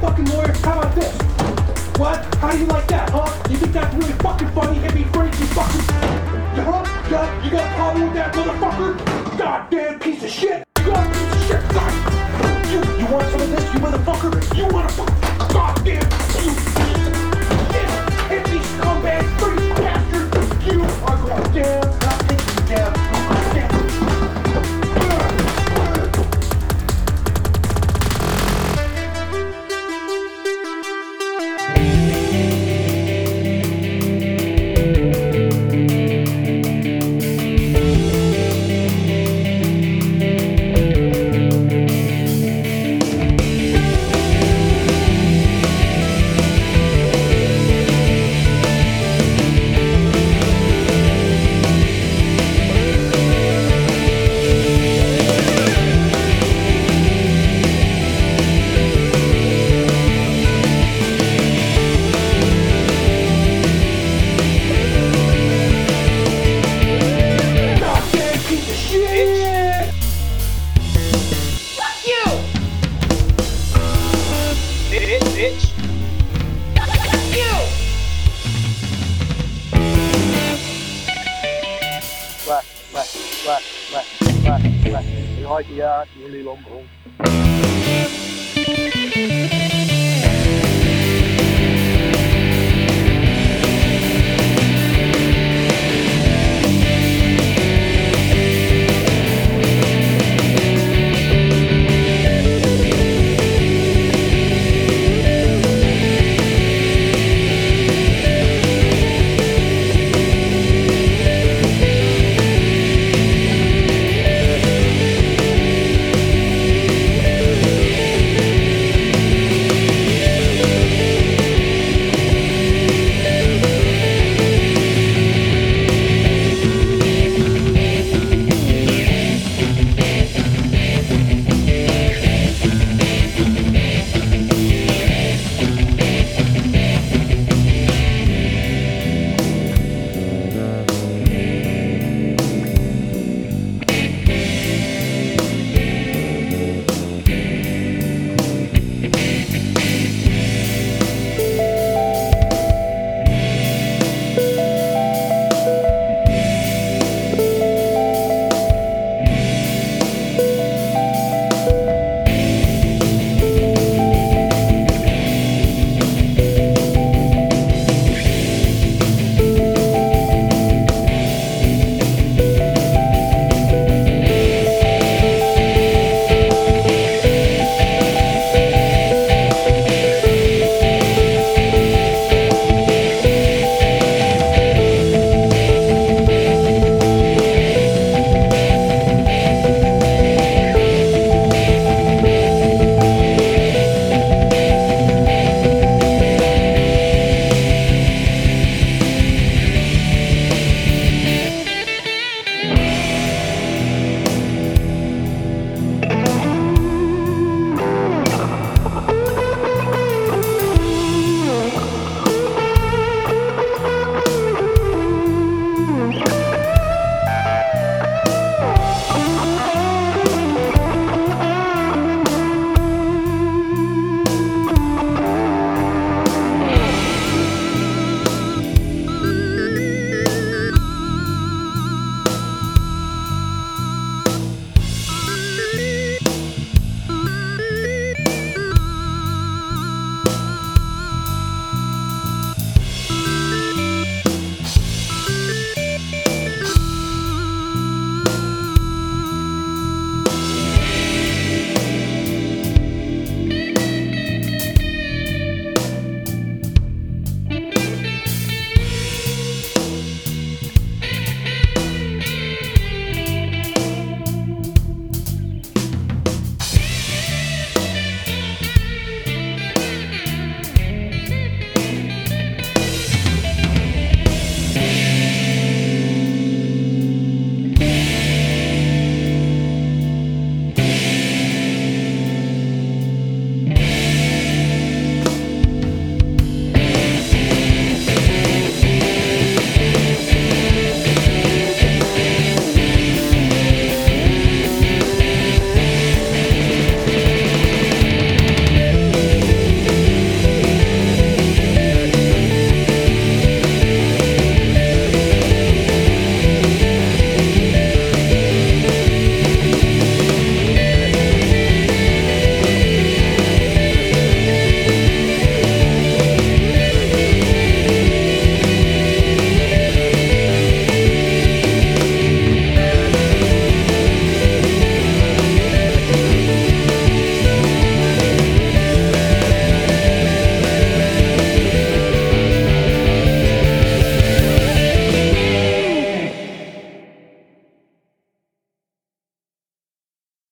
fucking lawyer. How about this? What? How do you like that, huh? You think that's really fucking funny? Hit me first, you fucking... Huh? Yeah, you got a problem with that, motherfucker? Goddamn piece of shit! You got a piece of shit! God. You want some of this, you motherfucker? You want a goddamn... You piece of shit! Hit me, scumbag, dirty bastard! You are going down, and I'll take you down. Bitch. You. 喂，你開始啊，屌你老母！